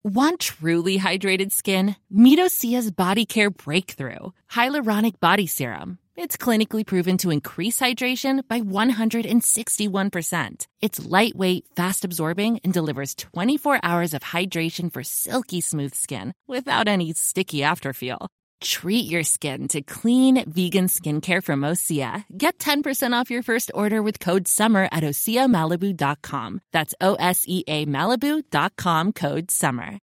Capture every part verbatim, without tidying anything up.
Want truly hydrated skin? Meet Osea's Body Care Breakthrough Hyaluronic Body Serum. It's clinically proven to increase hydration by one hundred sixty-one percent. It's lightweight, fast-absorbing, and delivers twenty-four hours of hydration for silky smooth skin without any sticky afterfeel. Treat your skin to clean, vegan skincare from Osea. Get ten percent off your first order with code SUMMER at osea malibu dot com. That's O S E A Malibu dot com, code SUMMER.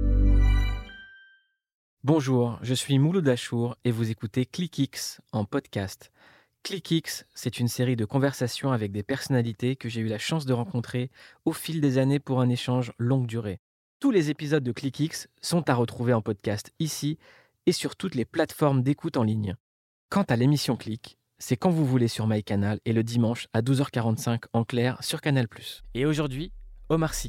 Bonjour, je suis Mouloud Achour et vous écoutez ClickX en podcast. ClickX, c'est une série de conversations avec des personnalités que j'ai eu la chance de rencontrer au fil des années pour un échange longue durée. Tous les épisodes de ClickX sont à retrouver en podcast ici et sur toutes les plateformes d'écoute en ligne. Quant à l'émission Click, c'est quand vous voulez sur MyCanal et le dimanche à douze heures quarante-cinq en clair sur Canal plus. Et aujourd'hui, Omar Sy.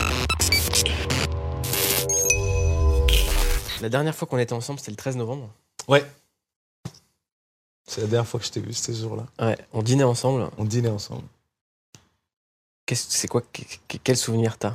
La dernière fois qu'on était ensemble, c'était le treize novembre. Ouais. C'est la dernière fois que je t'ai vu, c'était ce jour-là. Ouais, on dînait ensemble. On dînait ensemble. Qu'est-ce, c'est quoi, quel souvenir t'as ?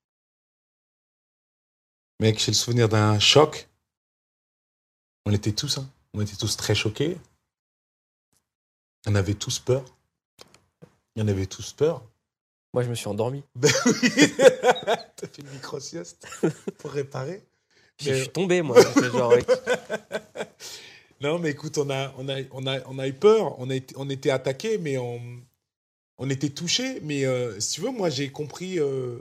Mec, j'ai le souvenir d'un choc. On était tous, hein. On était tous très choqués. On avait tous peur. On avait tous peur. Moi, je me suis endormi. Ben oui. T'as fait une micro-sieste pour réparer. Puis mais... je suis tombé, moi. genre, ouais. Non, mais écoute, on a, on a, on a, on a eu peur. On, a été, on était attaqués, mais on, on était touchés. Mais euh, si tu veux, moi, j'ai compris euh,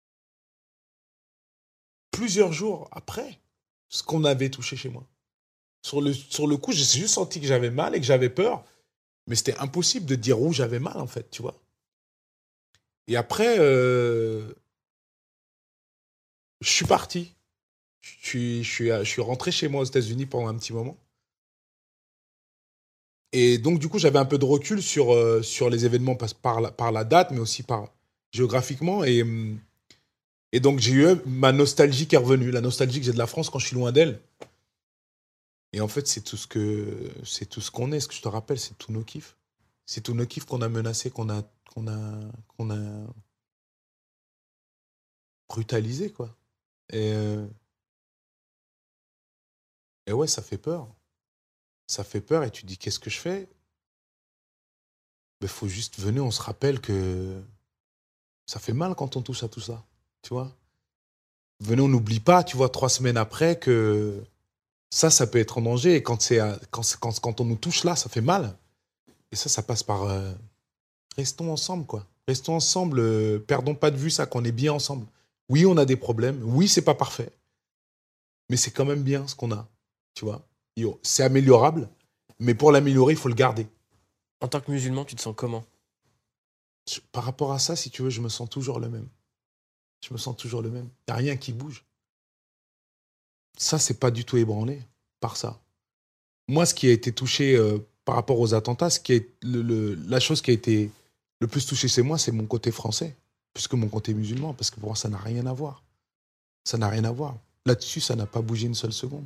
plusieurs jours après ce qu'on avait touché chez moi. Sur le, sur le coup, j'ai juste senti que j'avais mal et que j'avais peur. Mais c'était impossible de dire où j'avais mal, en fait, tu vois. Et après, euh, je suis parti. Je suis, je, suis, je suis rentré chez moi aux États-Unis pendant un petit moment. Et donc, du coup, j'avais un peu de recul sur, euh, sur les événements par la, par la date, mais aussi par, géographiquement. Et, et donc, j'ai eu ma nostalgie qui est revenue. La nostalgie que j'ai de la France quand je suis loin d'elle. Et en fait, c'est tout ce que c'est tout ce qu'on est. Ce que je te rappelle, c'est tous nos kiffs. C'est tous nos kiffs qu'on a menacés, qu'on a, qu'on a, qu'on a brutalisés, quoi. Et, euh... et ouais, ça fait peur. Ça fait peur et tu te dis, qu'est-ce que je fais ? Il faut juste venir, on se rappelle que ça fait mal quand on touche à tout ça, tu vois. Venez, on n'oublie pas, tu vois, trois semaines après que ça, ça peut être en danger. Et quand, c'est, quand, quand, quand on nous touche là, ça fait mal. Et ça, ça passe par... Euh, restons ensemble, quoi. Restons ensemble. Euh, perdons pas de vue ça, qu'on est bien ensemble. Oui, on a des problèmes. Oui, c'est pas parfait. Mais c'est quand même bien ce qu'on a, tu vois. C'est améliorable. Mais pour l'améliorer, il faut le garder. En tant que musulman, tu te sens comment ? Par rapport à ça, si tu veux, je me sens toujours le même. Je me sens toujours le même. Il n'y a rien qui bouge. Ça, c'est pas du tout ébranlé par ça. Moi, ce qui a été touché euh, par rapport aux attentats, ce qui est le, le, la chose qui a été le plus touchée chez moi, c'est mon côté français, plus que mon côté musulman, parce que pour moi, ça n'a rien à voir. Ça n'a rien à voir. Là-dessus, ça n'a pas bougé une seule seconde.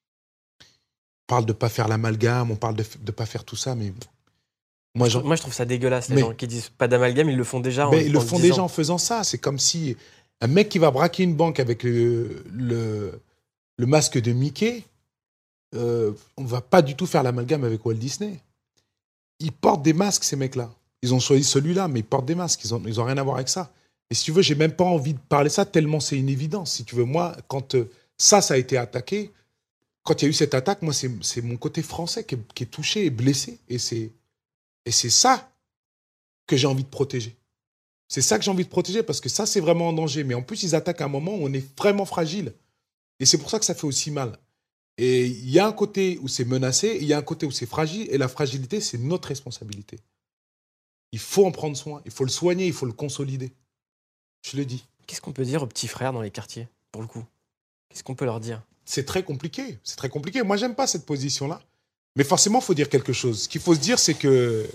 On parle de ne pas faire l'amalgame, on parle de ne pas faire tout ça, mais... Moi, je, moi, je trouve ça dégueulasse, les mais, gens qui disent pas d'amalgame, ils le font déjà en mais Ils le en font disant. déjà en faisant ça. C'est comme si un mec qui va braquer une banque avec le, le, le masque de Mickey, euh, on ne va pas du tout faire l'amalgame avec Walt Disney. Ils portent des masques, ces mecs-là. Ils ont choisi celui-là, mais ils portent des masques. Ils n'ont ils ont rien à voir avec ça. Et si tu veux, j'ai même pas envie de parler de ça, tellement c'est une évidence. Si tu veux, moi, quand euh, ça, ça a été attaqué, quand il y a eu cette attaque, moi, c'est, c'est mon côté français qui est, qui est touché et blessé. Et c'est... Et c'est ça que j'ai envie de protéger. C'est ça que j'ai envie de protéger parce que ça, c'est vraiment en danger. Mais en plus, ils attaquent à un moment où on est vraiment fragile. Et c'est pour ça que ça fait aussi mal. Et il y a un côté où c'est menacé, et il y a un côté où c'est fragile. Et la fragilité, c'est notre responsabilité. Il faut en prendre soin. Il faut le soigner, il faut le consolider. Je le dis. Qu'est-ce qu'on peut dire aux petits frères dans les quartiers, pour le coup ? Qu'est-ce qu'on peut leur dire ? C'est très compliqué. C'est très compliqué. Moi, j'aime pas cette position-là. Mais forcément, il faut dire quelque chose. Ce qu'il faut se dire, c'est que,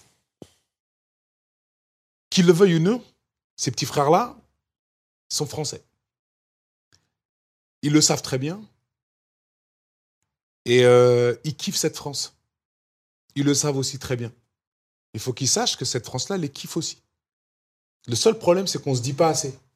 qu'ils le veuillent ou non, ces petits frères-là sont français. Ils le savent très bien. Et euh, ils kiffent cette France. Ils le savent aussi très bien. Il faut qu'ils sachent que cette France-là les kiffe aussi. Le seul problème, c'est qu'on ne se dit pas assez.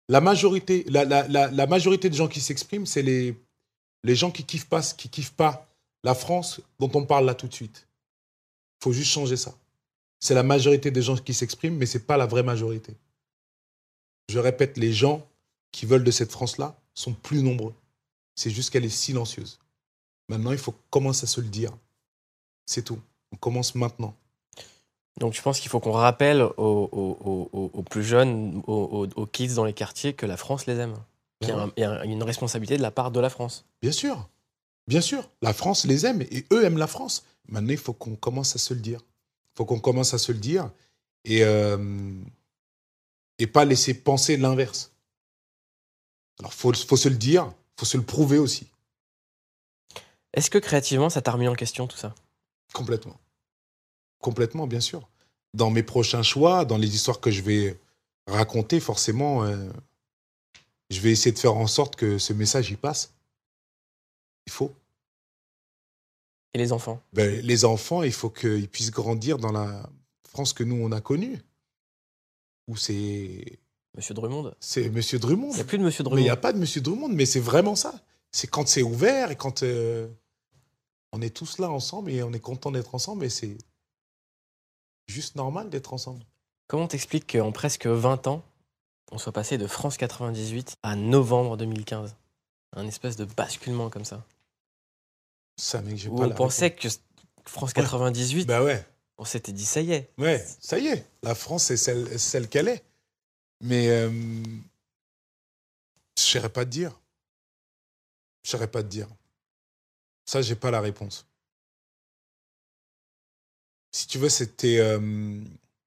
La majorité, la, la, la, la majorité des gens qui s'expriment, c'est les, les gens qui kiffent pas, qui kiffent pas la France dont on parle là tout de suite. Il faut juste changer ça. C'est la majorité des gens qui s'expriment, mais ce n'est pas la vraie majorité. Je répète, les gens qui veulent de cette France-là sont plus nombreux. C'est juste qu'elle est silencieuse. Maintenant, il faut commencer à se le dire. C'est tout. On commence maintenant. Donc tu penses qu'il faut qu'on rappelle aux, aux, aux, aux plus jeunes, aux, aux kids dans les quartiers, que la France les aime. Qu'il y a, un, il y a une responsabilité de la part de la France. Bien sûr. Bien sûr. La France les aime et eux aiment la France. Maintenant, il faut qu'on commence à se le dire. Il faut qu'on commence à se le dire et, euh, et pas laisser penser l'inverse. Alors, il faut, faut se le dire, il faut se le prouver aussi. Est-ce que créativement, ça t'a remis en question tout ça ? Complètement. Complètement, bien sûr. Dans mes prochains choix, dans les histoires que je vais raconter, forcément, euh, je vais essayer de faire en sorte que ce message y passe. Il faut. Et les enfants ? Ben, les enfants, il faut qu'ils puissent grandir dans la France que nous, on a connue. Où c'est... Monsieur Drummond ? C'est Monsieur Drummond. Il n'y a plus de Monsieur Drummond. Mais il n'y a pas de Monsieur Drummond, mais c'est vraiment ça. C'est quand c'est ouvert et quand euh, on est tous là ensemble et on est content d'être ensemble et c'est juste normal d'être ensemble. Comment t'expliques qu'en presque vingt ans, on soit passé de France quatre-vingt-dix-huit à novembre deux mille quinze ? Un espèce de basculement comme ça. Ça, mec, j'ai Où pas on la pensait réponse. que France quatre-vingt-dix-huit, Bah ouais. on s'était dit ça y est. Ouais, ça y est. La France est celle, celle qu'elle est. Mais euh, je ne saurais pas te dire. Je ne saurais pas te dire. Ça, j'ai pas la réponse. Si tu veux, c'était... Euh...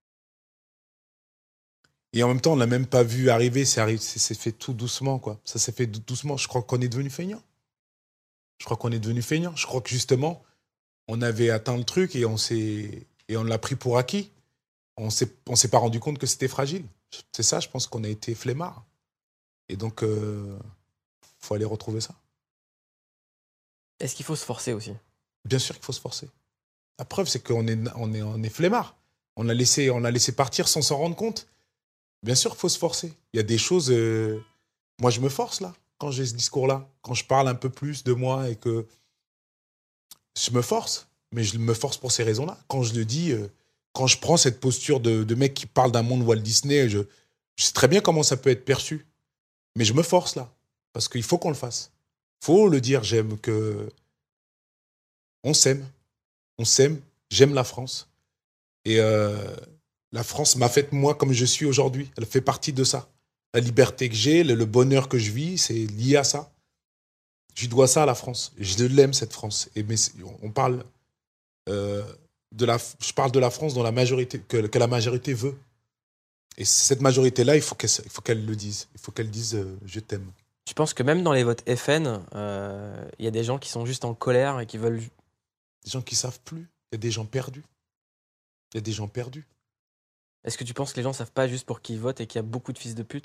Et en même temps, on l'a même pas vu arriver. C'est, arri... c'est, c'est fait tout doucement, quoi. Ça s'est fait doucement. Je crois qu'on est devenu feignant. Je crois qu'on est devenu feignant. Je crois que justement, on avait atteint le truc et on s'est... et on l'a pris pour acquis. On s'est... on s'est pas rendu compte que c'était fragile. C'est ça, je pense qu'on a été flemmard. Et donc, il euh... faut aller retrouver ça. Est-ce qu'il faut se forcer aussi ? Bien sûr qu'il faut se forcer. La preuve, c'est qu'on est, on est, on est flemmard. On a laissé, on a laissé partir sans s'en rendre compte. Bien sûr qu'il faut se forcer. Il y a des choses... Euh... Moi, je me force, là, quand j'ai ce discours-là. Quand je parle un peu plus de moi et que... Je me force. Mais je me force pour ces raisons-là. Quand je le dis, euh... quand je prends cette posture de, de mec qui parle d'un monde Walt Disney, je... je sais très bien comment ça peut être perçu. Mais je me force, là. Parce qu'il faut qu'on le fasse. Il faut le dire, j'aime que... On s'aime. On s'aime. J'aime la France. Et euh, la France m'a fait moi comme je suis aujourd'hui. Elle fait partie de ça. La liberté que j'ai, le, le bonheur que je vis, c'est lié à ça. Je dois ça à la France. Je l'aime, cette France. Et mais on parle euh, de la... Je parle de la France dont la majorité, que, que la majorité veut. Et cette majorité-là, il faut qu'elle, il faut qu'elle le dise. Il faut qu'elle dise euh, « je t'aime ». Tu penses que même dans les votes F N, il euh, y a des gens qui sont juste en colère et qui veulent... Des gens qui ne savent plus. Il y a des gens perdus. Il y a des gens perdus. Est-ce que tu penses que les gens ne savent pas juste pour qui ils votent et qu'il y a beaucoup de fils de pute ?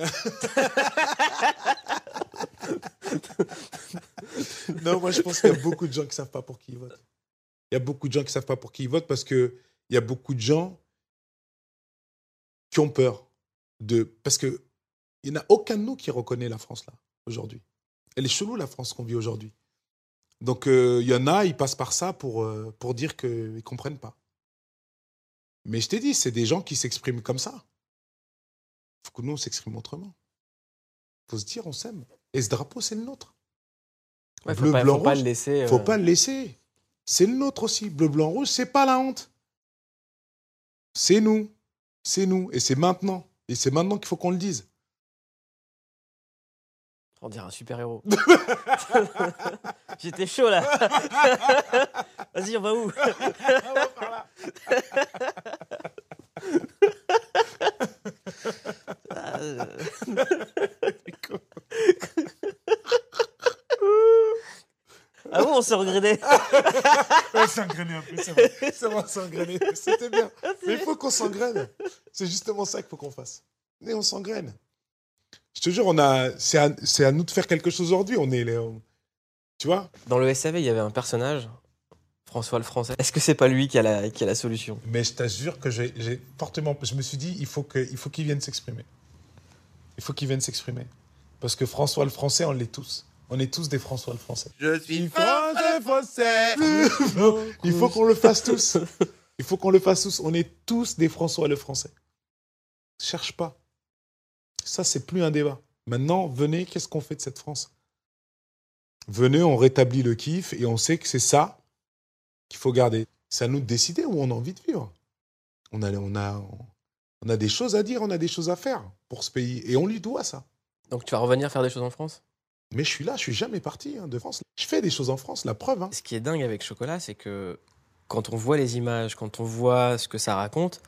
Non, moi je pense qu'il y a beaucoup de gens qui ne savent pas pour qui ils votent. Il y a beaucoup de gens qui ne savent pas pour qui ils votent parce qu'il y a beaucoup de gens qui ont peur. De... Parce qu'il n'y en a aucun de nous qui reconnaît la France là, aujourd'hui. Elle est chelou, la France qu'on vit aujourd'hui. Donc il euh, y en a, ils passent par ça pour, euh, pour dire qu'ils ne comprennent pas. Mais je t'ai dit, c'est des gens qui s'expriment comme ça. Il faut que nous, on s'exprime autrement. Il faut se dire, on s'aime. Et ce drapeau, c'est le nôtre. Ouais, Bleu, faut pas, blanc, faut rouge, pas le laisser. Euh... faut pas le laisser. C'est le nôtre aussi. Bleu, blanc, rouge, c'est pas la honte. C'est nous. C'est nous. Et c'est maintenant. Et c'est maintenant qu'il faut qu'on le dise. On dirait un super-héros. J'étais chaud, là. Vas-y, on va où? On va par là. Ah bon, on s'est regretté. On s'est engrainé un peu, c'est vrai. C'est vrai, on s'est engrainé. C'était bien. Mais il faut qu'on s'engraine. C'est justement ça qu'il faut qu'on fasse. Mais on s'engraine. Je te jure, on a, c'est, à, c'est à nous de faire quelque chose aujourd'hui. On est les, on, tu vois. Dans le S A V, il y avait un personnage, François le Français. Est-ce que c'est pas lui qui a la, qui a la solution? Mais je t'assure que j'ai, j'ai fortement, je me suis dit, il faut que, il faut qu'il vienne s'exprimer. Il faut qu'il vienne s'exprimer. Parce que François le Français, on l'est tous. On est tous des François le Français. Je suis Français, Français. Il faut qu'on le fasse tous. Il faut qu'on le fasse tous. On est tous des François le Français. Cherche pas. Ça, c'est plus un débat. Maintenant, venez, qu'est-ce qu'on fait de cette France ? Venez, on rétablit le kiff et on sait que c'est ça qu'il faut garder. C'est à nous de décider où on a envie de vivre. On a, on a, on a des choses à dire, on a des choses à faire pour ce pays. Et on lui doit ça. Donc tu vas revenir faire des choses en France ? Mais je suis là, je suis jamais parti hein, de France. Je fais des choses en France, la preuve. Hein. Ce qui est dingue avec Chocolat, c'est que quand on voit les images, quand on voit ce que ça raconte,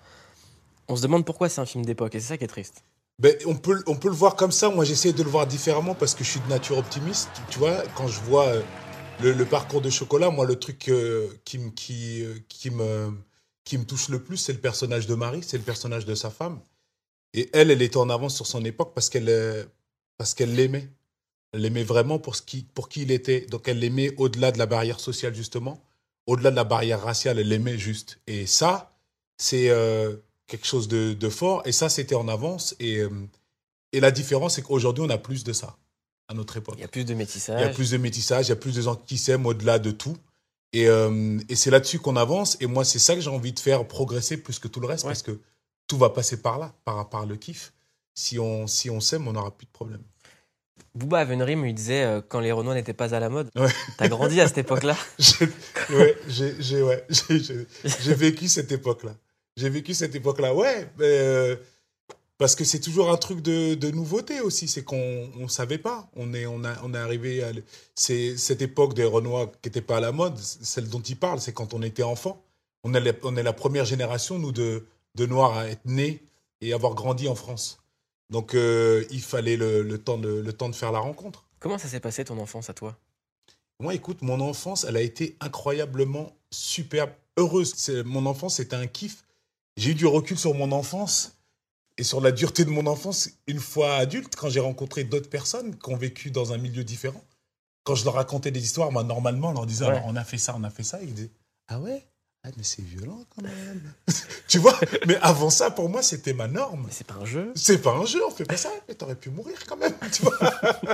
on se demande pourquoi c'est un film d'époque. Et c'est ça qui est triste. Ben, on, peut, on peut le voir comme ça. Moi, j'essaie de le voir différemment parce que je suis de nature optimiste. Tu, tu vois, quand je vois euh, le, le parcours de Chocolat, moi, le truc euh, qui, m- qui, euh, qui, me, qui me touche le plus, c'est le personnage de Marie, c'est le personnage de sa femme. Et elle, elle était en avance sur son époque parce qu'elle, euh, parce qu'elle l'aimait. Elle l'aimait vraiment pour, ce qui, pour qui il était. Donc, elle l'aimait au-delà de la barrière sociale, justement. Au-delà de la barrière raciale, elle l'aimait juste. Et ça, c'est... Euh, quelque chose de, de fort, et ça, c'était en avance. Et, euh, et la différence, c'est qu'aujourd'hui, on a plus de ça, à notre époque. Il y a plus de métissage. Il y a plus de métissage, il y a plus de gens qui s'aiment au-delà de tout. Et, euh, et c'est là-dessus qu'on avance. Et moi, c'est ça que j'ai envie de faire progresser plus que tout le reste, Ouais. parce que tout va passer par là, par, par le kiff. Si on, si on s'aime, on n'aura plus de problème. Booba avait une rime où il disait euh, quand les Renois n'étaient pas à la mode. Ouais. T'as grandi à cette époque-là. J'ai, ouais, j'ai, j'ai, ouais, j'ai, j'ai, j'ai vécu cette époque-là. J'ai vécu cette époque-là, ouais, mais, euh, parce que c'est toujours un truc de, de nouveauté aussi, c'est qu'on ne savait pas. On est, on, a, on est arrivé à... l- C'est cette époque des Renois qui n'était pas à la mode, celle dont il parle, c'est quand on était enfant. On est, la- on est la première génération, nous, de, de Noirs à être nés et avoir grandi en France. Donc, euh, il fallait le, le, temps de, le temps de faire la rencontre. Comment ça s'est passé ton enfance à toi ? Moi, écoute, mon enfance, elle a été incroyablement superbe, heureuse. C'est, mon enfance, c'était un kiff. J'ai eu du recul sur mon enfance et sur la dureté de mon enfance une fois adulte, quand j'ai rencontré d'autres personnes qui ont vécu dans un milieu différent. Quand je leur racontais des histoires, moi, normalement, on leur disait, Ouais. alors, on a fait ça, on a fait ça. Et ils disaient, ah ouais, ah, mais c'est violent quand même. Tu vois, mais avant ça, pour moi, c'était ma norme. Mais c'est pas un jeu. C'est pas un jeu, on fait pas ça, mais t'aurais pu mourir quand même, tu vois.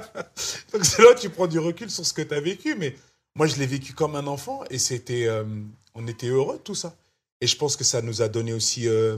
Donc c'est là que tu prends du recul sur ce que t'as vécu, mais moi je l'ai vécu comme un enfant et c'était, euh, on était heureux de tout ça. Et je pense que ça nous a donné aussi euh,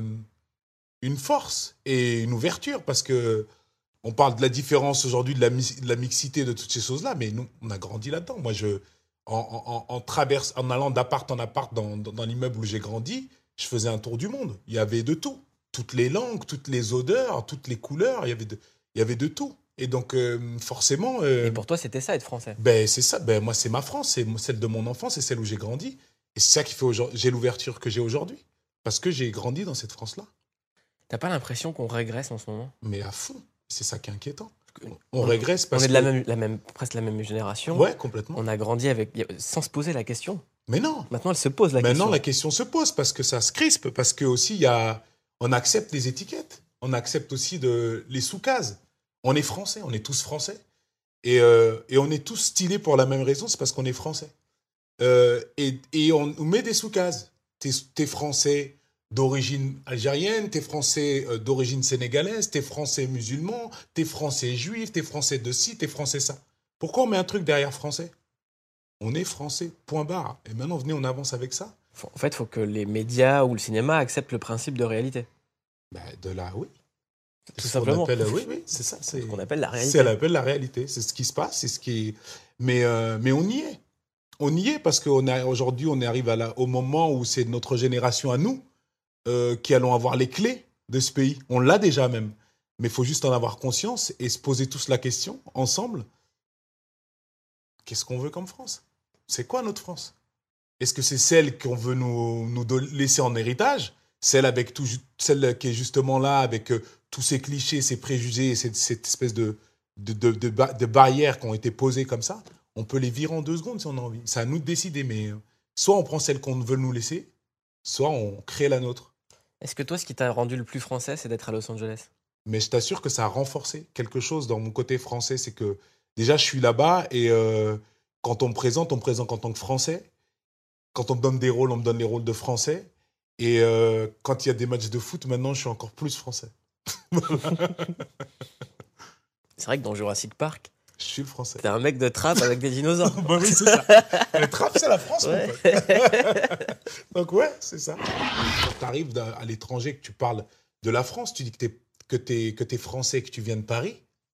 une force et une ouverture parce que on parle de la différence aujourd'hui, de la, mi- de la mixité, de toutes ces choses-là, mais nous, on a grandi là-dedans. Moi, je, en, en, en, traverse, en allant d'appart en appart dans, dans, dans l'immeuble où j'ai grandi, je faisais un tour du monde. Il y avait de tout. Toutes les langues, toutes les odeurs, toutes les couleurs, il y avait de, il y avait de tout. Et donc, euh, forcément... euh, Et pour toi, c'était ça, être français. ben, c'est ça. Ben, moi, c'est ma France. C'est celle de mon enfance, c'est celle où j'ai grandi. Et c'est ça qui fait aujourd'hui, j'ai l'ouverture que j'ai aujourd'hui. Parce que j'ai grandi dans cette France-là. T'as pas l'impression qu'on régresse en ce moment ? Mais à fond. C'est ça qui est inquiétant. Parce que On régresse parce On est de que... la même, la même, presque la même génération. Ouais, complètement. On a grandi avec, sans se poser la question. Mais non. Maintenant, elle se pose la Maintenant, question. la question se pose parce que ça se crispe. Parce que aussi, il y a... on accepte les étiquettes. On accepte aussi de... les sous-cases. On est français. On est tous français. Et, euh, et on est tous stylés pour la même raison. C'est parce qu'on est français. Euh, et, et on nous met des sous-cases. T'es, t'es français d'origine algérienne, t'es français euh, d'origine sénégalaise, t'es français musulman, t'es français juif, t'es français de ci, t'es français ça. Pourquoi on met un truc derrière français ? On est français, point barre. Et maintenant, venez, on avance avec ça. Faut- En fait, il faut que les médias ou le cinéma acceptent le principe de réalité. Ben, de là, oui. Tout Ce simplement. qu'on appelle, oui, oui, c'est ça. C'est Ce qu'on appelle la réalité. C'est l'appelle la réalité. C'est ce qui se passe, c'est ce qui est... Mais, euh, mais on y est. On y est parce qu'aujourd'hui, on arrive à la, au moment où c'est notre génération à nous euh, qui allons avoir les clés de ce pays. On l'a déjà même. Mais il faut juste en avoir conscience et se poser tous la question, ensemble. Qu'est-ce qu'on veut comme France ? C'est quoi notre France ? Est-ce que c'est celle qu'on veut nous, nous don- laisser en héritage ? Celle, avec tout, ju- celle qui est justement là, avec euh, tous ces clichés, ces préjugés, cette, cette espèce de, de, de, de, ba- de barrières qui ont été posées comme ça, on peut les virer en deux secondes si on a envie. C'est à nous de décider, mais euh, soit on prend celle qu'on veut nous laisser, soit on crée la nôtre. Est-ce que toi, ce qui t'a rendu le plus français, c'est d'être à Los Angeles ? Mais je t'assure que ça a renforcé quelque chose dans mon côté français. C'est que déjà, je suis là-bas et euh, quand on me présente, on me présente en tant que Français. Quand on me donne des rôles, on me donne les rôles de Français. Et euh, quand il y a des matchs de foot, maintenant, je suis encore plus Français. C'est vrai que dans Jurassic Park, je suis le français. T'es un mec de trappe avec des dinosaures. Bah oui, c'est ça. Le trappe, c'est la France, Ouais. mon pote. Donc, ouais, c'est ça. Quand tu arrives à l'étranger, que tu parles de la France, tu dis que tu es que t'es, que t'es français, que tu viens de Paris.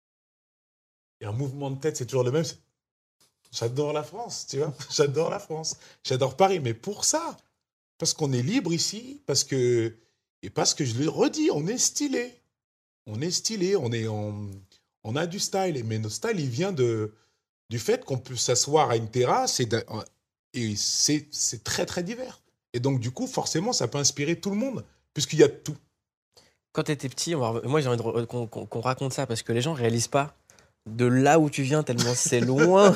Et un mouvement de tête, c'est toujours le même. C'est... J'adore la France, tu vois. J'adore la France. J'adore Paris. Mais pour ça, parce qu'on est libre ici, parce que, et parce que je le redis, on est stylé. On est stylé, on, est en, on a du style. Mais notre style, il vient de, du fait qu'on peut s'asseoir à une terrasse et, de, et c'est, c'est très, très divers. Et donc, du coup, forcément, ça peut inspirer tout le monde, puisqu'il y a tout. Quand t'étais petit, on va... moi j'ai envie de... qu'on, qu'on, qu'on raconte ça parce que les gens réalisent pas de là où tu viens tellement c'est loin.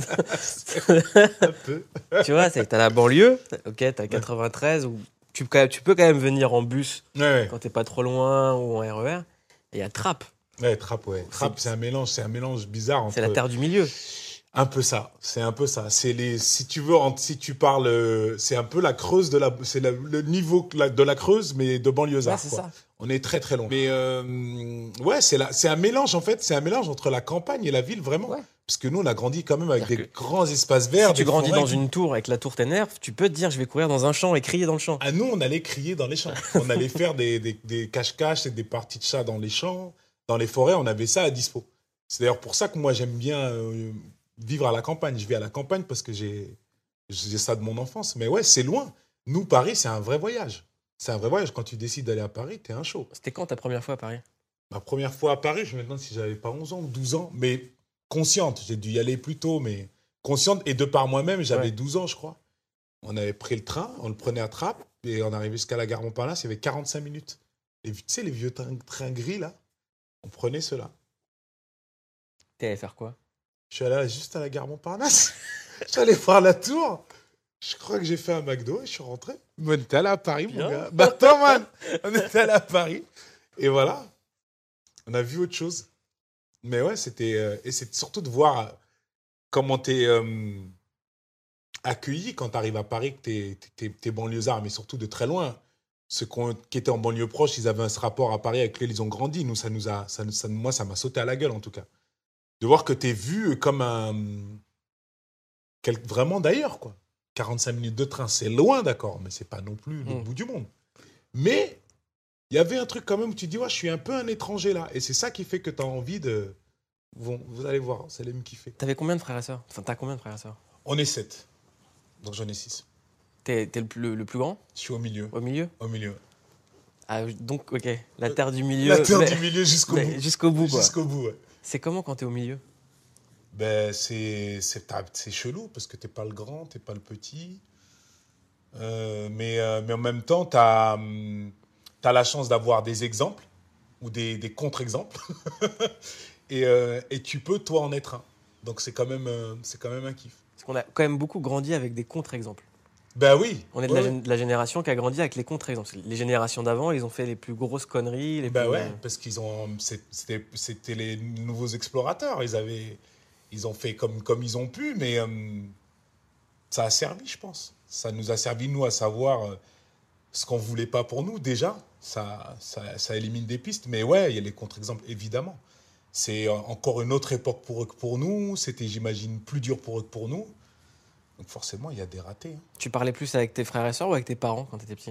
Un peu. Tu vois, c'est que t'as la banlieue, ok, t'as quatre-vingt-treize, où tu, tu peux quand même venir en bus Ouais, ouais. quand t'es pas trop loin ou en R E R. Et il y a Trappes. Ouais, Trappes, ouais. Trappes, c'est... c'est un mélange, c'est un mélange bizarre entre... C'est la terre du milieu. Un peu ça, c'est un peu ça. C'est les, si tu veux, si tu parles, c'est un peu la Creuse de la, c'est la, le niveau de la Creuse, mais de banlieusard. Ouais, c'est quoi. ça. On est très très loin. Mais euh, ouais, c'est la, c'est un mélange en fait, c'est un mélange entre la campagne et la ville vraiment. Ouais. Parce que nous, on a grandi quand même avec C'est-à-dire des grands espaces verts. Si tu des grandis forêts. dans une tour et que la tour t'énerve, tu peux te dire je vais courir dans un champ et crier dans le champ. À nous, on allait crier dans les champs. On allait faire des, des, des cache-cache et des parties de chat dans les champs, dans les forêts. On avait ça à dispo. C'est d'ailleurs pour ça que moi j'aime bien. Euh, vivre à la campagne. Je vis à la campagne parce que j'ai, j'ai ça de mon enfance. Mais ouais, c'est loin. Nous, Paris, c'est un vrai voyage. C'est un vrai voyage. Quand tu décides d'aller à Paris, t'es un show. C'était quand ta première fois à Paris? Ma première fois à Paris, je me demande si j'avais pas onze ans ou douze ans. Mais consciente. J'ai dû y aller plus tôt, mais consciente. Et de par moi-même, j'avais ouais. douze ans, je crois. On avait pris le train, on le prenait à Trappes et on arrivait jusqu'à la gare Montparnasse. Il y avait quarante-cinq minutes. Et, tu sais, les vieux trains, trains gris, là, on prenait ceux-là. T'es allé faire quoi? Je suis allé juste à la gare Montparnasse. Je suis allé voir la tour. Je crois que j'ai fait un McDo et je suis rentré. On était allé à Paris, Bien. mon gars. Bah attends, man. On était allé à Paris. Et voilà. On a vu autre chose. Mais ouais, c'était... Euh, et c'est surtout de voir euh, comment t'es euh, accueilli quand t'arrives à Paris, que t'es, t'es, t'es banlieusard, mais surtout de très loin. Ceux qui étaient en banlieue proche, ils avaient un rapport à Paris avec lequel ils ont grandi. Nous, ça nous a... Ça, ça, moi, ça m'a sauté à la gueule, en tout cas. De voir que tu es vu comme un... Quel... Vraiment d'ailleurs, quoi. quarante-cinq minutes de train, c'est loin, d'accord, mais c'est pas non plus le mmh. bout du monde. Mais il y avait un truc quand même où tu dis, ouais, je suis un peu un étranger là. Et c'est ça qui fait que tu as envie de... Bon, vous allez voir, ça allait me kiffer. T'avais combien de frères et sœurs? Enfin, t'as combien de frères et sœurs? On est sept. Donc j'en ai six. T'es, t'es le, le, le plus grand? Je suis au milieu. Au milieu? Au milieu. Ah, donc, ok. La terre du milieu. La terre mais... du milieu jusqu'au bout. Jusqu'au bout, quoi. Jusqu'au bout, ouais. C'est comment quand t'es au milieu? Ben, c'est, c'est, c'est chelou parce que t'es pas le grand, t'es pas le petit. Euh, mais, euh, mais en même temps, t'as, t'as la chance d'avoir des exemples ou des, des contre-exemples. et, euh, et tu peux, toi, en être un. Donc, c'est quand même, euh, c'est quand même un kiff. Parce qu'on a quand même beaucoup grandi avec des contre-exemples. Ben oui. On est de, ouais. la, de la génération qui a grandi avec les contre-exemples. Les générations d'avant, ils ont fait les plus grosses conneries. Les ben plus... ouais, parce qu'ils ont, c'était, c'était les nouveaux explorateurs. Ils avaient, ils ont fait comme, comme ils ont pu, mais euh, ça a servi, je pense. Ça nous a servi, nous, à savoir euh, ce qu'on voulait pas pour nous, déjà. Ça, ça, ça élimine des pistes. Mais ouais, il y a les contre-exemples, évidemment. C'est encore une autre époque pour eux que pour nous. C'était, j'imagine, plus dur pour eux que pour nous. Donc forcément, il y a des ratés. Hein. Tu parlais plus avec tes frères et sœurs ou avec tes parents quand tu étais petit?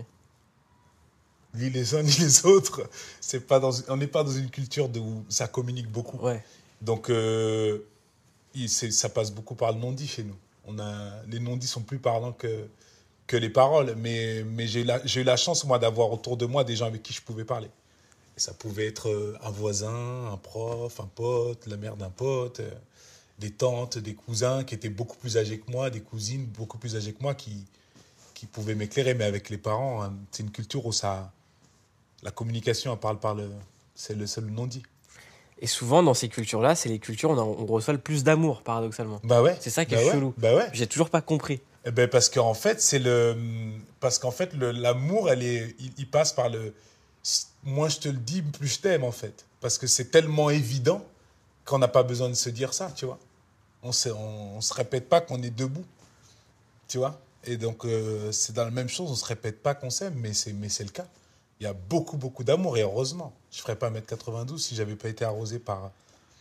Ni les uns ni les autres. C'est pas dans, on n'est pas dans une culture de, où ça communique beaucoup. Ouais. Donc, euh, c'est, ça passe beaucoup par le non-dit chez nous. On a, les non-dits sont plus parlants que, que les paroles. Mais, mais j'ai, la, j'ai eu la chance, moi, d'avoir autour de moi des gens avec qui je pouvais parler. Et ça pouvait être un voisin, un prof, un pote, la mère d'un pote... des tantes, des cousins qui étaient beaucoup plus âgés que moi, des cousines beaucoup plus âgées que moi qui, qui pouvaient m'éclairer. Mais avec les parents, hein, c'est une culture où ça, la communication, elle parle par le, c'est le seul non-dit. Et souvent, dans ces cultures-là, c'est les cultures où on, a, on reçoit le plus d'amour, paradoxalement. Bah ouais. C'est ça qui bah est ouais, chelou. Bah ouais. J'ai toujours pas compris. Eh ben parce qu'en fait, c'est le, parce qu'en fait, le, l'amour, elle est, il, il passe par le, moins je te le dis, plus je t'aime, en fait. Parce que c'est tellement évident qu'on n'a pas besoin de se dire ça, tu vois. On ne on, on se répète pas qu'on est debout, tu vois. Et donc, euh, c'est dans la même chose, on ne se répète pas qu'on s'aime, mais c'est, mais c'est le cas. Il y a beaucoup, beaucoup d'amour, et heureusement. Je ne ferais pas un mètre quatre-vingt-douze si je n'avais pas été arrosé par,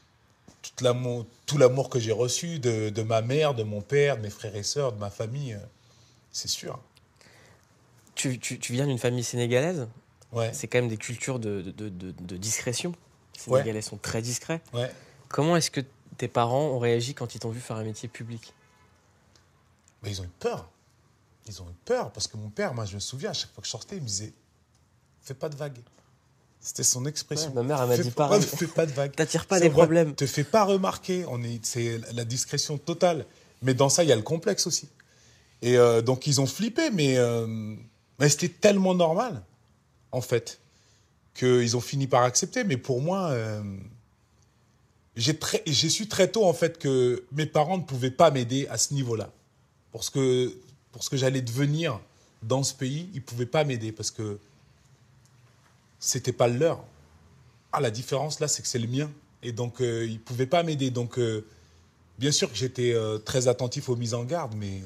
tout l'amour, tout l'amour que j'ai reçu de, de ma mère, de mon père, de mes frères et sœurs, de ma famille, euh, c'est sûr. Tu, tu, tu viens d'une famille sénégalaise. Ouais. C'est quand même des cultures de, de, de, de discrétion. Les Ouais. Sénégalais sont très discrets. Ouais. Comment est-ce que tes parents ont réagi quand ils t'ont vu faire un métier public? Mais ils ont eu peur. Ils ont eu peur parce que mon père, moi, je me souviens, à chaque fois que je sortais, il me disait « Fais pas de vagues ». C'était son expression. Ouais, ma mère, elle m'a Fais dit pas, pareil. Fais pas de vagues. T'attires pas C'est les vrai, problèmes. Te fais pas remarquer. On est, c'est la discrétion totale. Mais dans ça, il y a le complexe aussi. Et euh, donc, ils ont flippé, mais, euh, mais c'était tellement normal, en fait, qu'ils ont fini par accepter. Mais pour moi, euh, j'ai, très, j'ai su très tôt, en fait, que mes parents ne pouvaient pas m'aider à ce niveau-là. Pour ce que, pour ce que j'allais devenir dans ce pays, ils ne pouvaient pas m'aider parce que c'était pas le leur. Ah, la différence, là, c'est que c'est le mien. Et donc, euh, ils ne pouvaient pas m'aider. Donc, euh, bien sûr que j'étais euh, très attentif aux mises en garde, mais,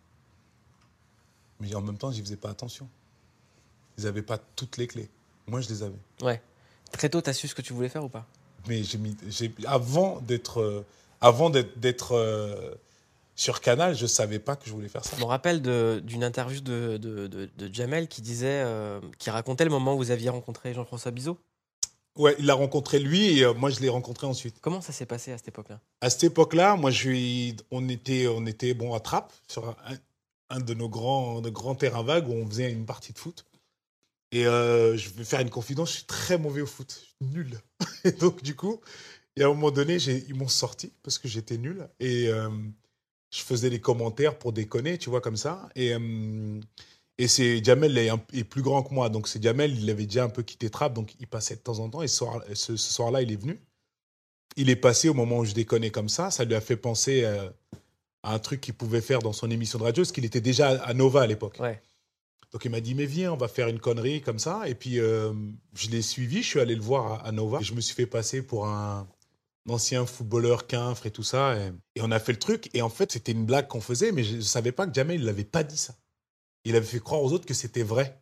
mais en même temps, j'y faisais pas attention. Ils n'avaient pas toutes les clés. Moi, je les avais. Ouais. Très tôt, t'as su ce que tu voulais faire ou pas? Mais j'ai mis, j'ai, avant d'être, euh, avant d'être, d'être euh, sur Canal, je ne savais pas que je voulais faire ça. Je me rappelle de, d'une interview de, de, de, de Jamel qui disait, euh, qui racontait le moment où vous aviez rencontré Jean-François Bizot. Ouais, il l'a rencontré lui et euh, moi, je l'ai rencontré ensuite. Comment ça s'est passé à cette époque-là? À cette époque-là, moi, je lui, on était, on était bon à Trappes, sur un, un de nos grands, de grands terrains vagues où on faisait une partie de foot. Et euh, je vais faire une confidence, je suis très mauvais au foot, je suis nul. Et donc, du coup, et à un moment donné, j'ai, ils m'ont sorti parce que j'étais nul. Et euh, je faisais des commentaires pour déconner, tu vois, comme ça. Et, euh, et c'est Jamel est, un, est plus grand que moi. Donc, c'est Jamel, il avait déjà un peu quitté Trappes, donc il passait de temps en temps. Et ce, soir, ce, ce soir-là, il est venu. Il est passé au moment où je déconnais comme ça. Ça lui a fait penser euh, à un truc qu'il pouvait faire dans son émission de radio, parce qu'il était déjà à Nova à l'époque. Ouais. Donc il m'a dit, mais viens, on va faire une connerie comme ça. Et puis euh, je l'ai suivi, je suis allé le voir à, à Nova. Et je me suis fait passer pour un, un ancien footballeur quinfre et tout ça. Et, et on a fait le truc. Et en fait, c'était une blague qu'on faisait, mais je ne savais pas que Jamel ne l'avait pas dit ça. Il avait fait croire aux autres que c'était vrai.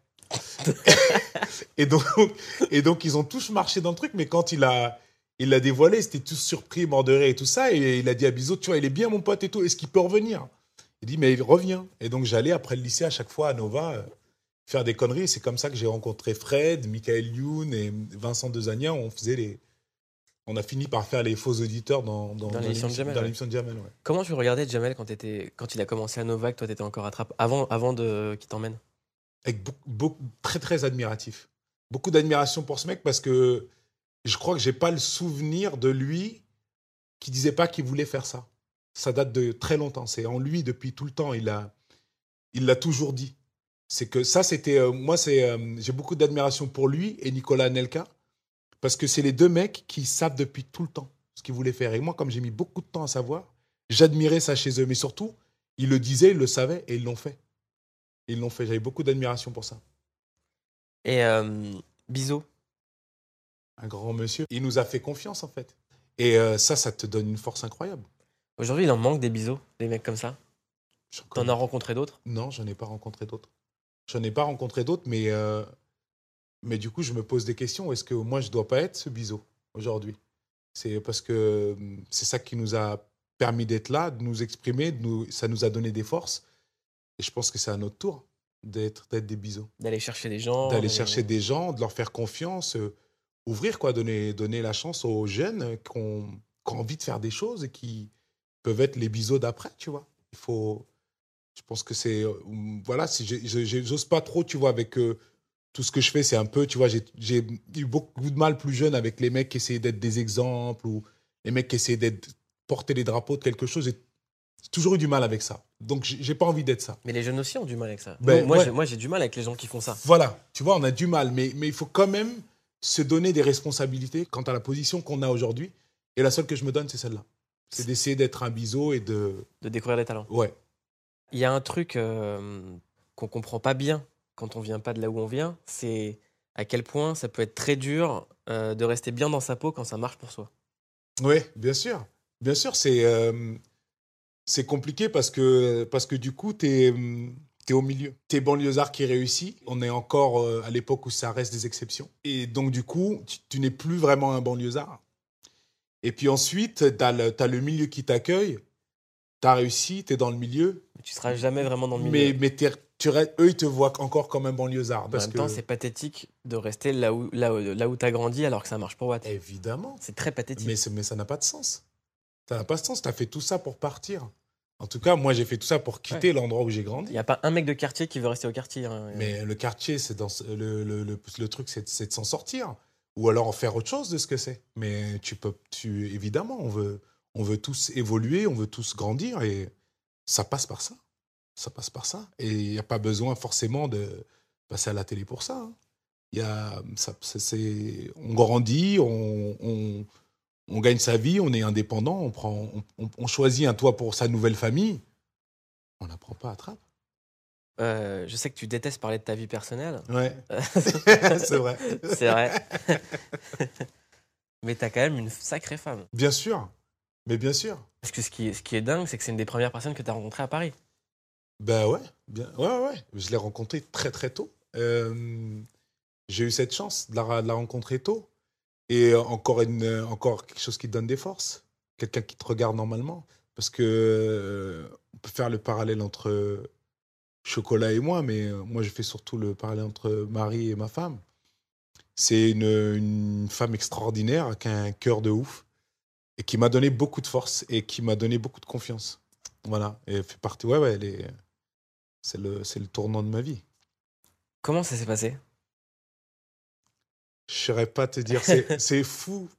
et, donc, et donc ils ont tous marché dans le truc, mais quand il a... Il l'a dévoilé, c'était tous surpris, mort de rire et tout ça. Et il a dit à Bizot, tu vois, il est bien mon pote et tout, est-ce qu'il peut revenir? Il dit, mais il revient. Et donc j'allais après le lycée à chaque fois à Nova euh, faire des conneries. Et c'est comme ça que j'ai rencontré Fred, Michael Youn et Vincent Dezania. On faisait les... On a fini par faire les faux auditeurs dans, dans, Dans dans l'émission de Jamel, Dans ouais. l'émission de Jamel, ouais. Comment tu regardais Jamel quand, t'étais, quand il a commencé à Nova, que toi t'étais encore à Trappes, avant, avant de, qu'il t'emmène? Avec beaucoup, beaucoup, très, très admiratif. Beaucoup d'admiration pour ce mec parce que je crois que j'ai pas le souvenir de lui qui disait pas qu'il voulait faire ça. Ça date de très longtemps. C'est en lui depuis tout le temps. Il a, il l'a toujours dit. C'est que ça, c'était euh, moi, c'est euh, j'ai beaucoup d'admiration pour lui et Nicolas Anelka parce que c'est les deux mecs qui savent depuis tout le temps ce qu'ils voulaient faire. Et moi, comme j'ai mis beaucoup de temps à savoir, j'admirais ça chez eux. Mais surtout, ils le disaient, ils le savaient et ils l'ont fait. Ils l'ont fait. J'avais beaucoup d'admiration pour ça. Et euh, Bizot, un grand monsieur. Il nous a fait confiance, en fait. Et euh, ça, ça te donne une force incroyable. aujourd'hui, il en manque des Bizots, des mecs comme ça. J'en T'en connais- as rencontré d'autres? Non, j'en ai pas rencontré d'autres. J'en ai pas rencontré d'autres, mais, euh, mais du coup, je me pose des questions. Est-ce que moi, je dois pas être ce Bizot aujourd'hui? C'est parce que euh, c'est ça qui nous a permis d'être là, de nous exprimer, de nous, ça nous a donné des forces. Et je pense que c'est à notre tour d'être, d'être des Bizots. D'aller chercher des gens? D'aller d'aller- chercher des gens, de leur faire confiance, euh, ouvrir, quoi, donner, donner la chance aux jeunes qui ont, qui ont envie de faire des choses et qui peuvent être les Bizots d'après, tu vois. Il faut... Je pense que c'est... euh, voilà, si j'ai- j'ai- j'ai- j'ose pas trop, tu vois, avec euh, tout ce que je fais, c'est un peu, tu vois, j'ai j'ai eu beaucoup de mal plus jeune avec les mecs qui essayaient d'être des exemples ou les mecs qui essayaient d'être, porter les drapeaux de quelque chose. J'ai toujours eu du mal avec ça. Donc, j'ai j'ai pas envie d'être ça. Mais les jeunes aussi ont du mal avec ça. Ben, Nous, moi, ouais. j'ai, moi, j'ai du mal avec les gens qui font ça. Voilà, tu vois, on a du mal, mais, mais il faut quand même se donner des responsabilités quant à la position qu'on a aujourd'hui. Et la seule que je me donne, c'est celle-là. C'est d'essayer d'être un Bizot et de... De découvrir les talents. Ouais. Il y a un truc euh, qu'on comprend pas bien quand on vient pas de là où on vient, c'est à quel point ça peut être très dur euh, de rester bien dans sa peau quand ça marche pour soi. Oui, bien sûr. Bien sûr, c'est euh, c'est compliqué parce que, parce que du coup, tu es, au milieu. Tu es banlieusard qui réussit. On est encore euh, à l'époque où ça reste des exceptions. Et donc, du coup, tu, tu n'es plus vraiment un banlieusard. Et puis ensuite, tu as le, t'as le milieu qui t'accueille. Tu as réussi, tu es dans le milieu. Mais tu seras jamais vraiment dans le milieu. Mais, mais t'es- tu restes- eux, ils te voient encore comme un banlieusard. En Parce même que, temps, c'est pathétique de rester là où, là, où- là où tu as grandi alors que ça marche pour Watt. évidemment. C'est très pathétique. Mais, c'est- mais ça n'a pas de sens. Ça n'a pas de sens. Tu as fait tout ça pour partir. En tout cas, moi, j'ai fait tout ça pour quitter l'endroit où j'ai grandi. Il n'y a pas un mec de quartier qui veut rester au quartier. hein. Mais le quartier, c'est dans ce- le, le, le, le truc, c'est, c'est de s'en sortir. Ou alors en faire autre chose de ce que c'est. Mais tu peux, tu, évidemment, on veut, on veut tous évoluer, on veut tous grandir. Et ça passe par ça. Ça passe par ça. Et il n'y a pas besoin forcément de passer à la télé pour ça. hein. Il y a, ça, c'est, c'est- on grandit, on, on, on gagne sa vie, on est indépendant, on, prend, on, on choisit un toit pour sa nouvelle famille. On n'apprend pas à trappe. Euh, je sais que tu détestes parler de ta vie personnelle. Ouais, Euh, c'est vrai. c'est vrai. Mais tu as quand même une sacrée femme. Bien sûr, mais bien sûr. Parce que ce qui est, ce qui est dingue, c'est que c'est une des premières personnes que tu as rencontrées à Paris. Ben ouais, bien, ouais, ouais, ouais. Je l'ai rencontrée très très tôt. Euh, j'ai eu cette chance de la, de la rencontrer tôt. Et encore, une, encore quelque chose qui te donne des forces. Quelqu'un qui te regarde normalement. Parce que euh, on peut faire le parallèle entre Chocolat et moi, mais euh, moi je fais surtout le parallèle entre Marie et ma femme. C'est une, une femme extraordinaire avec un cœur de ouf et qui m'a donné beaucoup de force et qui m'a donné beaucoup de confiance. Voilà, et elle fait partie. Ouais, ouais, elle est, c'est le, c'est le tournant de ma vie. Comment ça s'est passé? Je ne saurais pas te dire, c'est, c'est fou.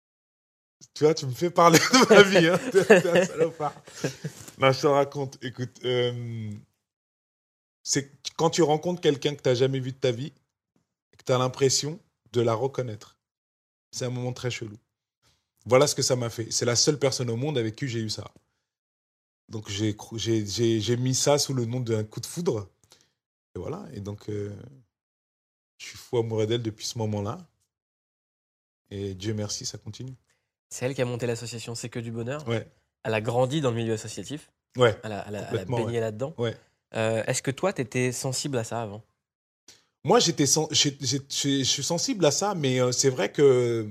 Tu vois, tu me fais parler de ma vie, hein. T'es, t'es un salopard. Non, je te raconte. Écoute, euh, c'est quand tu rencontres quelqu'un que tu n'as jamais vu de ta vie et que tu as l'impression de la reconnaître. C'est un moment très chelou. Voilà ce que ça m'a fait. C'est la seule personne au monde avec qui j'ai eu ça. Donc, j'ai, j'ai, j'ai, j'ai mis ça sous le nom d'un coup de foudre. Et voilà. Et donc, euh, je suis fou amoureux d'elle depuis ce moment-là. Et Dieu merci, ça continue. C'est elle qui a monté l'association C'est que du bonheur. Ouais. Elle a grandi dans le milieu associatif. Ouais. Elle a, elle a, elle a Complètement, baigné ouais. là-dedans. Ouais. Euh, est-ce que toi, tu étais sensible à ça avant? Moi, j'étais sen- j'ai- j'ai- j'ai- je suis sensible à ça, mais euh, c'est vrai que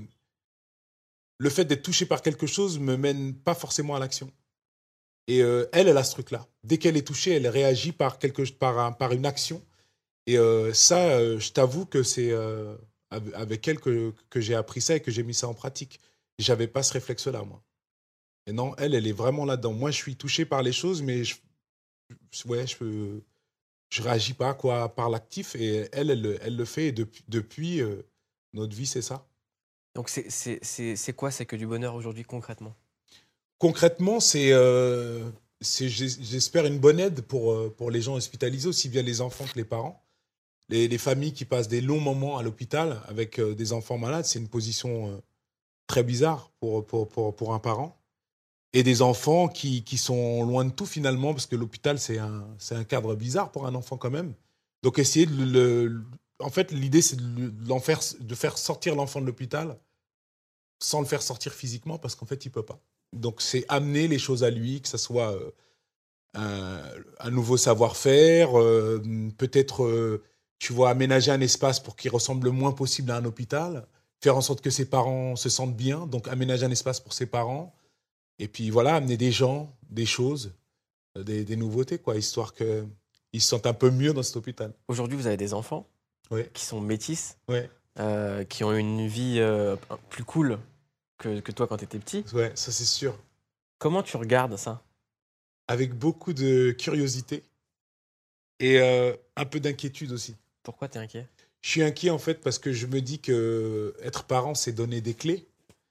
le fait d'être touché par quelque chose me mène pas forcément à l'action. Et euh, elle, elle a ce truc-là. Dès qu'elle est touchée, elle réagit par, quelque, par, un- par une action. Et euh, ça, euh, je t'avoue que c'est euh, avec- avec elle que, que j'ai appris ça et que j'ai mis ça en pratique. J'avais pas ce réflexe-là, moi. Et non, elle, elle est vraiment là-dedans. Moi, je suis touché par les choses, mais je, je- ouais, je peux je réagis pas quoi par l'actif et elle elle, le- elle le fait et depuis, depuis euh, notre vie c'est ça. Donc, c'est, c'est, c'est, c'est quoi C'est que du bonheur aujourd'hui concrètement? Concrètement c'est euh, c'est j'es- j'espère une bonne aide pour euh, pour les gens hospitalisés aussi bien les enfants que les parents, les, les familles qui passent des longs moments à l'hôpital avec euh, des enfants malades, c'est une position euh, très bizarre pour pour pour pour un parent et des enfants qui qui sont loin de tout finalement parce que l'hôpital c'est un c'est un cadre bizarre pour un enfant quand même. Donc essayer de le, le- en fait l'idée c'est de, le- de l'en faire de faire sortir l'enfant de l'hôpital sans le faire sortir physiquement parce qu'en fait il peut pas. Donc c'est amener les choses à lui, que ça soit euh, un, un nouveau savoir-faire, euh, peut-être euh, tu vois aménager un espace pour qu'il ressemble le moins possible à un hôpital, faire en sorte que ses parents se sentent bien, donc aménager un espace pour ses parents. Et puis voilà, amener des gens, des choses, euh, des, des nouveautés, quoi, histoire qu'ils se sentent un peu mieux dans cet hôpital. Aujourd'hui, vous avez des enfants Ouais, qui sont métis, ouais, euh, qui ont une vie euh, plus cool que, que toi quand tu étais petit. ouais, ça c'est sûr. Comment tu regardes ça? Avec beaucoup de curiosité et euh, un peu d'inquiétude aussi. Pourquoi tu es inquiet? Je suis inquiet en fait parce que je me dis que être parent, c'est donner des clés,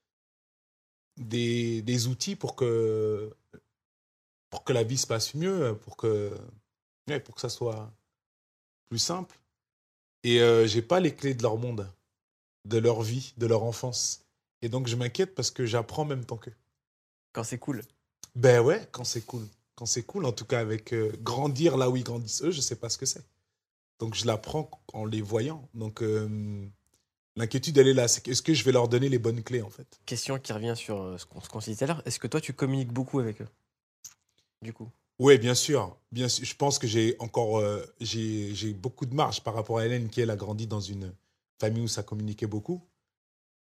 des, des outils pour que, pour que la vie se passe mieux, pour que, ouais, pour que ça soit plus simple. Et euh, j'ai pas les clés de leur monde, de leur vie, de leur enfance. Et donc je m'inquiète parce que j'apprends en même temps qu'eux. Quand c'est cool. Ben ouais, quand c'est cool. Quand c'est cool, en tout cas avec euh, grandir là où ils grandissent eux, je sais pas ce que c'est. Donc je l'apprends en les voyant. Donc euh, l'inquiétude, elle est là. C'est que, est-ce que je vais leur donner les bonnes clés en fait? Question qui revient sur euh, ce qu'on, ce qu'on s'est dit tout à l'heure. Est-ce que toi, tu communiques beaucoup avec eux? Du coup. Oui, bien sûr. Bien sûr. Je pense que j'ai encore euh, j'ai, j'ai beaucoup de marge par rapport à Hélène qui, elle, a grandi dans une famille où ça communiquait beaucoup.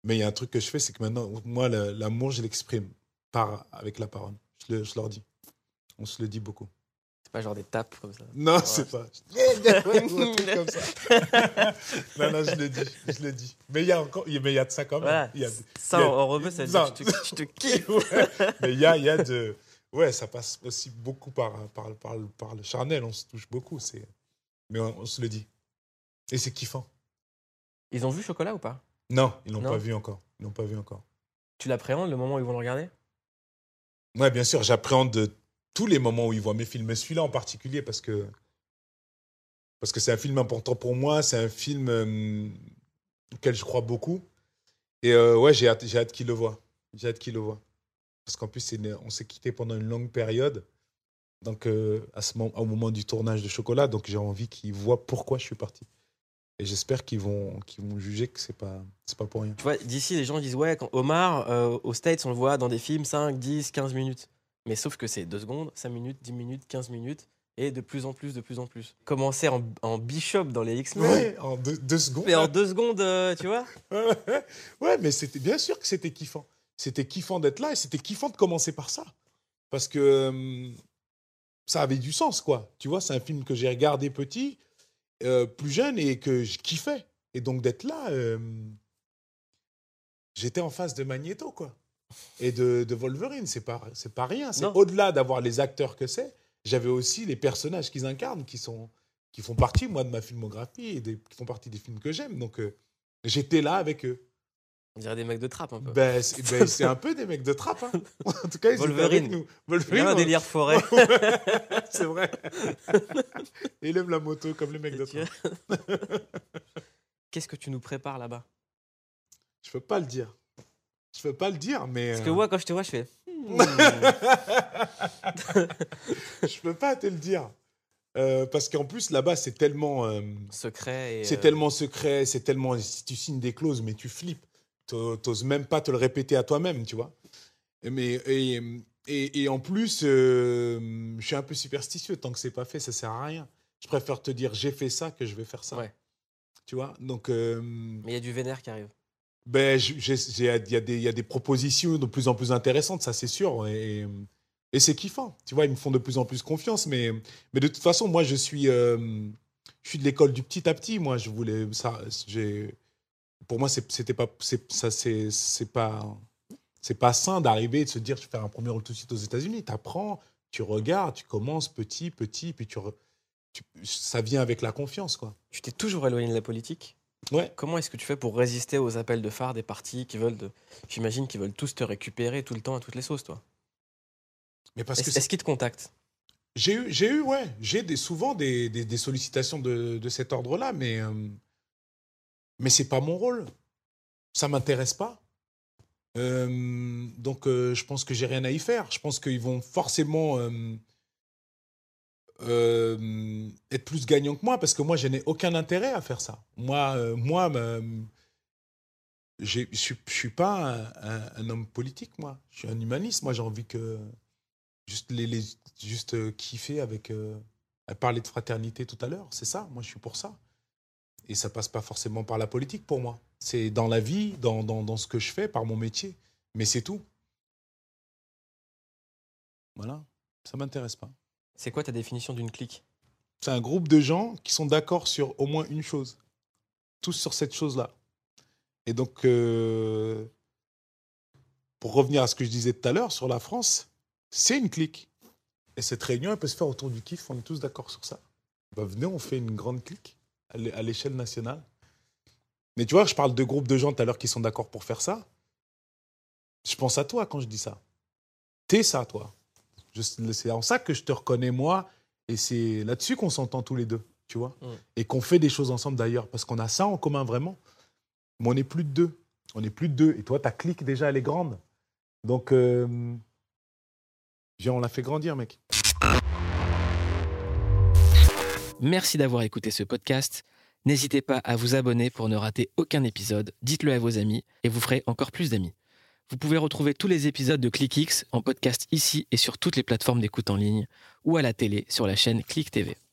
Mais il y a un truc que je fais, c'est que maintenant, moi, le- l'amour, je l'exprime par, avec la parole. Je, le- je leur dis. On se le dit beaucoup. C'est pas genre des tapes comme ça. Non, Ouais. c'est pas. Ou un truc comme ça. non, non, je le dis. Je le dis. Mais il y a encore, mais il y a de ça quand même. Voilà. Il y a, Ça, il y a- en rebeu, ça veut Non. dire que je te, je te kiffe. Ouais. Mais il y a, il y a de. Ouais, ça passe aussi beaucoup par, par, par, par le charnel. On se touche beaucoup. C'est... Mais on, on se le dit. Et c'est kiffant. Ils ont vu Chocolat ou pas? Non, ils l'ont Non. pas vu encore. Ils l'ont pas vu encore. Tu l'appréhendes le moment où ils vont le regarder? Ouais, bien sûr, j'appréhende de tous les moments où ils voient mes films. Mais celui-là en particulier, parce que parce que c'est un film important pour moi. C'est un film euh, auquel je crois beaucoup. Et euh, ouais, j'ai hâte, j'ai hâte qu'ils le voient. J'ai hâte qu'ils le voient. Parce qu'en plus, c'est une- on s'est quitté pendant une longue période. Donc, euh, à ce moment, au moment du tournage de Chocolat, donc j'ai envie qu'ils voient pourquoi je suis parti. Et j'espère qu'ils vont, qu'ils vont juger que c'est pas, c'est pas pour rien. Tu vois, d'ici, les gens disent ouais, quand Omar, euh, aux States, on le voit dans des films cinq, dix, quinze minutes. Mais sauf que c'est deux secondes, cinq minutes, dix minutes, quinze minutes, et de plus en plus, de plus en plus. Commencer en, en Bishop dans les X-Men, Ouais, en deux, deux secondes. mais en deux secondes, euh, tu vois. Ouais, mais c'était bien sûr que c'était kiffant. C'était kiffant d'être là et c'était kiffant de commencer par ça. Parce que euh, ça avait du sens, quoi. Tu vois, c'est un film que j'ai regardé petit, euh, plus jeune et que je kiffais. Et donc d'être là, euh, j'étais en face de Magneto, quoi. Et de, de Wolverine, c'est pas, c'est pas rien. C'est Non. au-delà d'avoir les acteurs que c'est, j'avais aussi les personnages qu'ils incarnent, qui, sont, qui font partie, moi, de ma filmographie et des, qui font partie des films que j'aime. Donc euh, j'étais là avec eux. On dirait des mecs de trappe un peu. Ben, c'est, ben, c'est un peu des mecs de trappe. Hein. En tout cas, ils étaient Wolverine. avec nous. Il y Wolverine, a un on- délire forêt. c'est vrai. Et il aime la moto comme les mecs de Tu vois. trappe. Qu'est-ce que tu nous prépares là-bas? Je peux pas le dire. Je peux pas le dire, mais. Parce que euh, moi, quand je te vois, je fais. hmm. je peux pas te le dire. Euh, parce qu'en plus, là-bas, c'est tellement. euh, Secret. Et, C'est euh, tellement secret, c'est tellement. Si tu signes des clauses, mais tu flippes. T'o- T'oses même pas te le répéter à toi-même, tu vois. Mais, et, et, et en plus, euh, je suis un peu superstitieux. Tant que c'est pas fait, ça sert à rien. Je préfère te dire j'ai fait ça que je vais faire ça. Ouais. Tu vois. Donc, euh, Mais il y a du vénère qui arrive. ben, j'ai- j'ai- j'ai- il y, a des- il y a des propositions de plus en plus intéressantes, ça c'est sûr. Et, et c'est kiffant. Tu vois, ils me font de plus en plus confiance. Mais, mais de toute façon, moi, je suis, euh, je suis de l'école du petit à petit. Moi, je voulais ça. J'ai, pour moi, c'est- c'était pas, c'est, ça, c'est, c'est pas, c'est pas sain d'arriver et de se dire, je vais faire un premier rôle tout de suite aux États-Unis. Tu apprends, tu regardes, tu commences petit, petit, puis tu, re- tu- ça vient avec la confiance, quoi. Tu t'es toujours éloigné de la politique. Ouais. Comment est-ce que tu fais pour résister aux appels de phare des partis qui veulent, de... j'imagine, qu'ils veulent tous te récupérer tout le temps à toutes les sauces, toi? Mais parce Est-ce, que c'est- est-ce qu'ils te contactent? J'ai eu, j'ai eu, ouais, j'ai des, souvent des, des, des sollicitations de, de cet ordre-là, mais, euh, mais c'est pas mon rôle. Ça m'intéresse pas. Euh, donc, euh, je pense que j'ai rien à y faire. Je pense qu'ils vont forcément euh, euh, être plus gagnants que moi, parce que moi, je n'ai aucun intérêt à faire ça. Moi, euh, moi, euh, j'ai- je suis, je suis pas un, un- un homme politique, moi. Je suis un humaniste. Moi, j'ai envie que juste les, les- juste euh, kiffer avec euh, à parler de fraternité tout à l'heure. C'est ça. Moi, je suis pour ça. Et ça passe pas forcément par la politique pour moi. C'est dans la vie, dans, dans, dans ce que je fais, par mon métier. Mais c'est tout. Voilà. Ça m'intéresse pas. C'est quoi ta définition d'une clique? C'est un groupe de gens qui sont d'accord sur au moins une chose. Tous sur cette chose-là. Et donc, euh, pour revenir à ce que je disais tout à l'heure sur la France, c'est une clique. Et cette réunion, elle peut se faire autour du kiff. On est tous d'accord sur ça. Bah, venez, on fait une grande clique à l'é- à l'échelle nationale. Mais tu vois, je parle de groupes de gens tout à l'heure qui sont d'accord pour faire ça. Je pense à toi quand je dis ça. T'es ça, toi. Je- C'est en ça que je te reconnais, moi. Et c'est là-dessus qu'on s'entend tous les deux, tu vois. Mm. Et qu'on fait des choses ensemble d'ailleurs. Parce qu'on a ça en commun vraiment. Mais on n'est plus de deux. On n'est plus de deux. Et toi, ta clique, déjà, elle est grande. Donc, euh, viens, on l'a fait grandir, mec. Merci d'avoir écouté ce podcast. N'hésitez pas à vous abonner pour ne rater aucun épisode. Dites-le à vos amis et vous ferez encore plus d'amis. Vous pouvez retrouver tous les épisodes de ClickX en podcast ici et sur toutes les plateformes d'écoute en ligne ou à la télé sur la chaîne Click T V.